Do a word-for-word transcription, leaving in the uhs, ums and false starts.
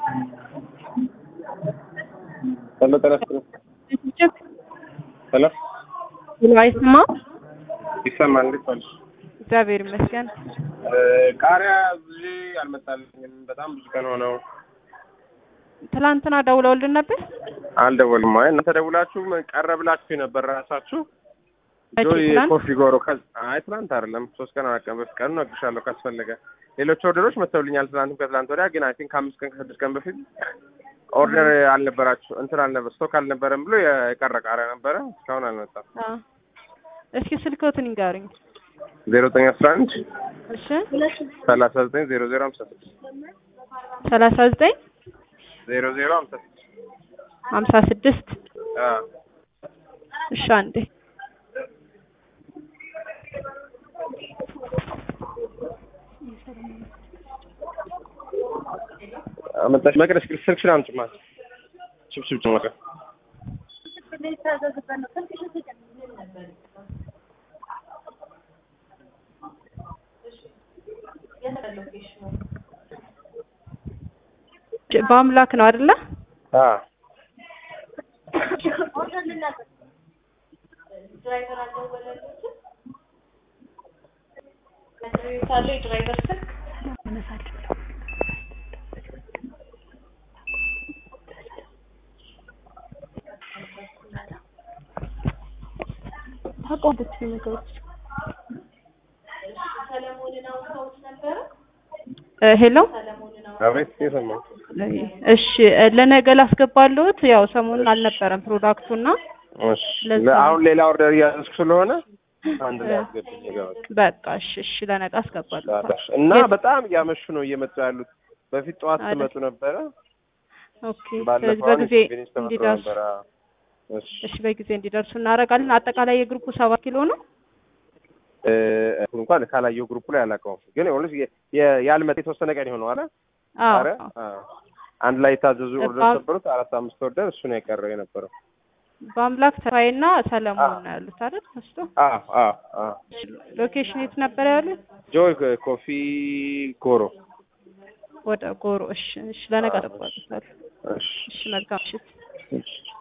Hello, Taras. Hello. ይስማ ይሰማል ልትል እግዚአብሔር ይመስገን። ቃሪያ እዚህ አልመጣልኝም። በጣም ብዙ ቀን ሆነው። ትላንትና ደውለውልን ነበር። አልደወልም። አይ እናንተ ደውላችሁ ቀረብላችሁ ነበር ራሳችሁ። ጆይ ኮፊ ጎሮ አይ ትላንት አይደለም ሶስት ቀን አቀም በፍቀን ነው አግሻለሁ ካስፈለገ ሌሎች ኦርደሮች መተውልኛል። ትላንትም ከትላንት ወዲያ ግን አይ ቲንክ አምስት ቀን ከስድስት ቀን በፊት ኦርደር አልነበራችሁ እንትን አልነበር ስቶክ አልነበረም ብሎ የቀረ ቃሪያ ነበረ። እስካሁን አልመጣም። አዎ እስኪ ስልክዎትን ይንገሩኝ። ዜሮ ዘጠኝ አስራ አንድ እሺ ሰላሳ ዘጠኝ ዜሮ ዜሮ ሃምሳ ስድስት ሰላሳ ዘጠኝ ዜሮ ዜሮ ሃምሳ ስድስት ሃምሳ ስድስት አዎ እሺ አንዴ አመጣሽ መቅረስ ስልክሽን አምጪ ማለት ችብችብ ጭማቀ በአምላክ ነው አይደለ? አዎ ድራይቨር አልደወለልኝም። ለድራይቨር ድራይቨር ስልክ ታቆምኩት ነገሮች ሰለሞንን አውጣውት ነበር። ሄሎ አቤት የሰማው እሺ ለነገ ላስገባለሁት። ያው ሰሞኑን አልነበረም ፕሮዳክቱና እሺ አሁን ሌላ ኦርደር ያዝኩ ስለሆነ አንድ ላይ አስገብኝ ይገባል። በቃ እሺ እሺ ለነገ አስገባለሁ። እና በጣም ያመሹ ነው እየመጡ ያሉት። በፊት ጠዋት ሲመጡ ነበረ። ኦኬ ስለዚህ በጊዜ እንዲደርሱ እሺ በጊዜ እንዲደርሱ እናደርጋለን። አጠቃላይ የግሩፑ ሰባት ኪሎ ነው። እ እንኳን ካላየው ግሩፑ ላይ አላውቀውም፣ ግን ኦልሬዲ ያልመጣ የተወሰነ ቀን ይሆነው አለ። አረ አንድ ላይ ታዘዙ ኦርደር ነበሩት አራት አምስት ኦርደር እሱ ነው የቀረው የነበረው። በአምላክ ተፋይና ሰለሞን ነው ያሉት አይደል? እሱ አዎ አዎ አዎ። ሎኬሽን የት ነበር ያሉት? ጆይ ኮፊ ጎሮ ወደ ጎሮ። እሺ እሺ ለነገ ተባለ። እሺ መልካም እሺ